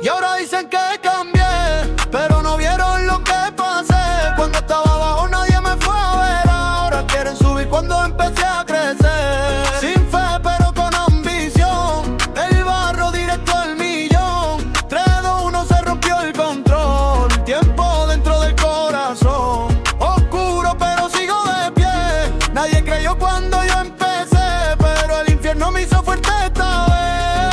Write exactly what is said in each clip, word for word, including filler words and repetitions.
Y ahora dicen que cambié, pero no vieron lo que pasé. Cuando estaba abajo nadie me fue a ver. Ahora quieren subir cuando empecé a crecer. Sin fe pero con ambición, del barro directo al millón. tres, dos, uno se rompió el control. Tiempo dentro del corazón. Oscuro pero sigo de pie. Nadie creyó cuando yo empecé, pero el infierno me hizo fuerte esta vez.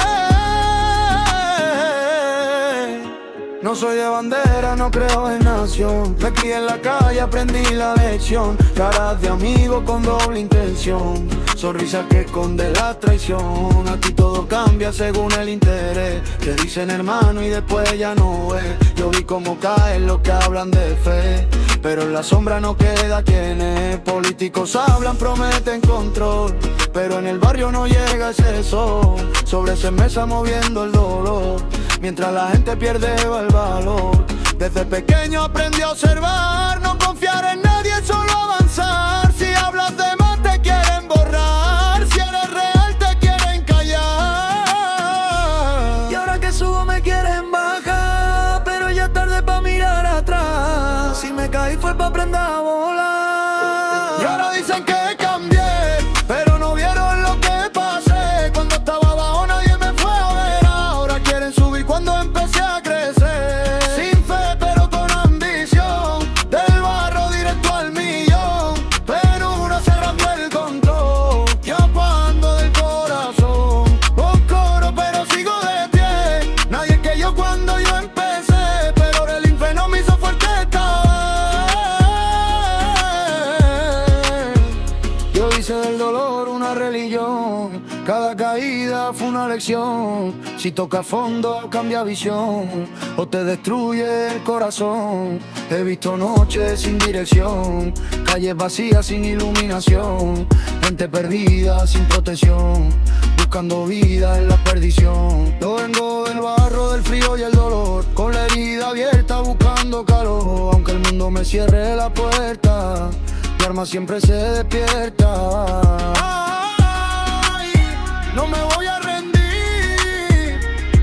No soy de bandera, no creo en nación. Me crié en la calle, aprendí la lección. Caras de amigo con doble intención. Sonrisa que esconde la traición. Aquí todo cambia según el interés. Te dicen hermano y después ya no ves. Yo vi cómo caen los que hablan de fe, pero en la sombra no queda quien es. Políticos hablan, prometen control, pero en el barrio no llega ese sol. Sobre esa mesa moviendo el dolor, mientras la gente pierde el valor. Desde pequeño aprendí a observar, no confiar en nadie, solo avanzar. Si hablas de más te quieren borrar, si eres real te quieren callar. Y ahora que subo me quieren bajar, pero ya es tarde pa' mirar atrás. Si me caí fue pa' aprender a volar. Y ahora dicen que cambié, pero no vieron lo que pasé. Cuando estaba abajo nadie me fue a ver. Ahora quieren subir cuando empecé a crecer. Sin fe pero con ambición, del barro directo al millón. Pero uno se rompió el control, yo cuando del corazón. Oscuro pero sigo de pie. Nadie que yo cuando yo empecé, pero el infierno me hizo fuerte esta vez. Yo hice del dolor una religión, cada caída fue una lección. Si toca fondo cambia visión, o te destruye el corazón. He visto noches sin dirección, calles vacías sin iluminación. Gente perdida sin protección, buscando vida en la perdición. Yo vengo del barro, del frío y el dolor, con la herida abierta buscando calor. Aunque el mundo me cierre la puerta, mi alma siempre se despierta. Ay, no me voy a rendir.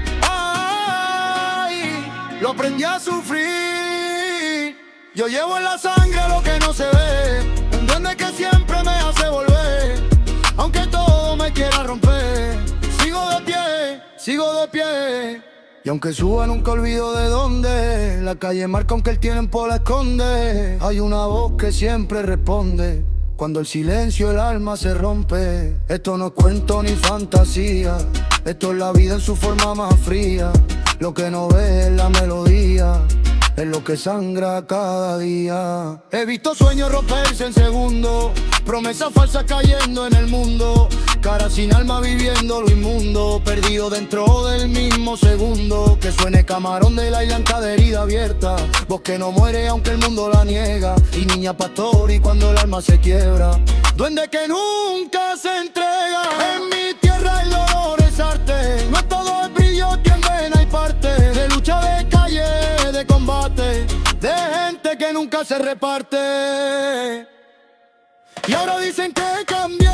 Ay, lo aprendí a sufrir. Yo llevo en la sangre lo que no se ve, un duende que siempre me hace volver. Aunque todo me quiera romper, sigo de pie, sigo de pie. Y aunque suba nunca olvido de dónde. La calle marca aunque el tiempo la esconde. Hay una voz que siempre responde cuando el silencio el alma se rompe. Esto no es cuento ni fantasía, esto es la vida en su forma más fría. Lo que no ves es la melodía, es lo que sangra cada día. He visto sueños romperse en segundos, promesas falsas cayendo en el mundo. Cara sin alma viviendo lo inmundo, perdido dentro del mismo segundo. Que suene camarón de la isla de herida abierta, voz que no muere aunque el mundo la niega. Y niña pastor y cuando el alma se quiebra, duende que nunca se entrega. En mi tierra el dolor es arte, no es todo el brillo, tiene hay parte. De lucha de calle, de combate, de gente que nunca se reparte. Y ahora dicen que cambié,